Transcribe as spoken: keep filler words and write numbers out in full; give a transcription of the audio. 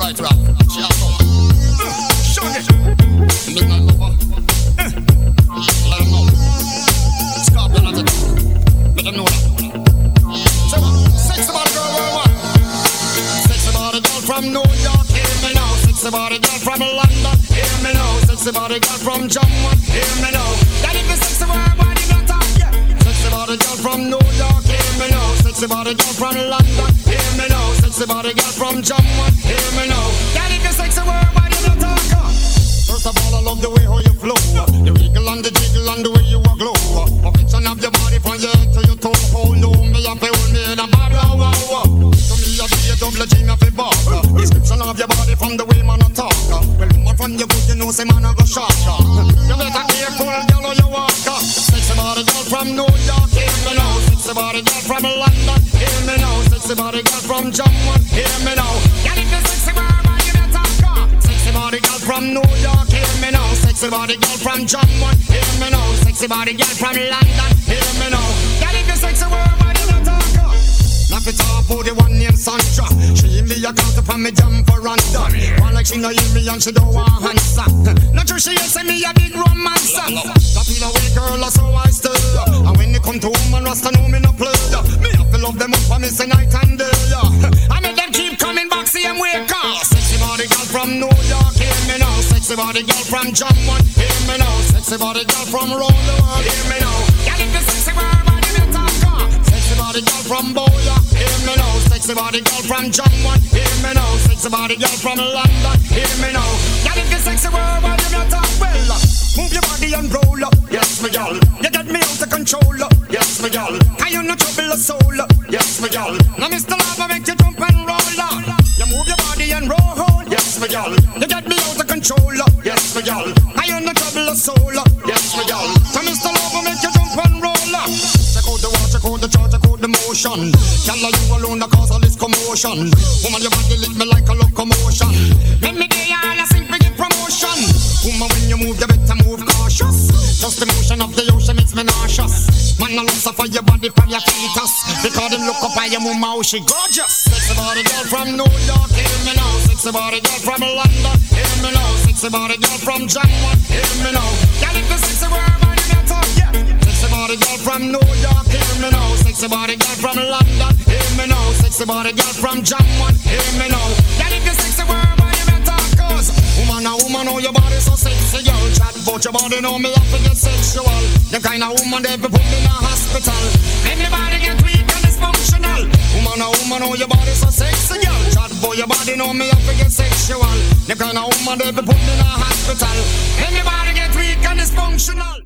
right rap. She has some. Shut it. Midnight lover. Let them know. Scorpion at it. Let them know that. Say what? Sexy body girl worldwide. Sexy body girl from New York. Hear me now. Sexy body girl from London. Hear me now. Sexy body girl from Jamaica. Hear me now. That if it's sexy worldwide, you got top. Yeah. Sexy body girl from New York. Hear me now. Sexy body girl from London. Hear me now. Sexy body girl from Jamaica. Hear me now. That if it's sexy worldwide, you got top. First of all, I love the way how you flow. The wiggle and the jiggle and the way you a glow. Perfection of your body from your head to your toe. Hold on, me up, hold me in a bar. To me, I be a double G of a bar. Description of your body from the way man a talk. Well, woman from your good, you know, say man a go shot. You better careful, girl, or you walk. Sexy body girl from New York, hear me now. Sexy body girl from London, hear me now. Sexy body girl from Jamaica, hear me now. Girl, if you're sexy, wherever you better go. Sexy body girl from New York, hear me now. Sexy body girl from Jamaica, hear me now. Sexy body girl from London, hear me now. Girl, if you're sexy, wherever you better go. Knock it off for the one named Sandra. She in me a count upon me jump for random. One like she no hear me and she don't want answer. Not true she ain't say me a big romancer. That feel away girl so I still. And when you come to woman Rasta know me no play. Me have to love them up for me say night and day. I make them keep coming back see them wake up. Sexy body girl from New York hear me now. Sexy body girl from Jamaica hear me now. Sexy body girl from around the world hear me now. Girl if you sexy everybody better talk. Sexy body girl from Boya, hear me now. Sexy body girl from Jamaica, hear me now. Sexy body girl from London, hear me now. Girl, if you're sexy, where are you not talk well? Move your body and roll up, yes, me girl. You get me out of control, yes, me girl. Can you not trouble a soul, yes, me girl. Now, Mister Lava, make you jump and roll up. You move your body and roll, yes, me girl. You get me out of control, yes, me girl. Can you not trouble a soul, yes, me girl. Now, Mister Lava, make you jump and roll up. Check out the watch, check out the charge, check out the motion. Can't let you alone that cause all this commotion. Woman, your body lick me like a locomotion. Let me get all I sing for your promotion. Woman, when you move, you better move cautious. Just the motion of the ocean makes me nauseous. Man, I look for your body from your fetus. Because them look up at your mama, how she gorgeous. Sexy body girl from New York, hear me now. Sexy body girl from London, hear me now. Sexy body girl from Jamaica, hear me now. Girl, if you're sexy, wherever you get talk, yeah. Sexy body girl from New York, hear me now. Sexy body girl from London, hear me now. Sexy body girl from Jamaica, hear me now. Girl, if you're sexy, wherever you get talk, cause woman, a woman, oh your body so sexy, girl. Chat about your body, know me have to get sexual. The kind of woman they be put in a hospital. Anybody get weak and dysfunctional. Woman, a woman, oh your body so sexy, girl. Chat about your body, know me have to get sexual. The kind of woman they be put in a hospital. Anybody get weak and dysfunctional.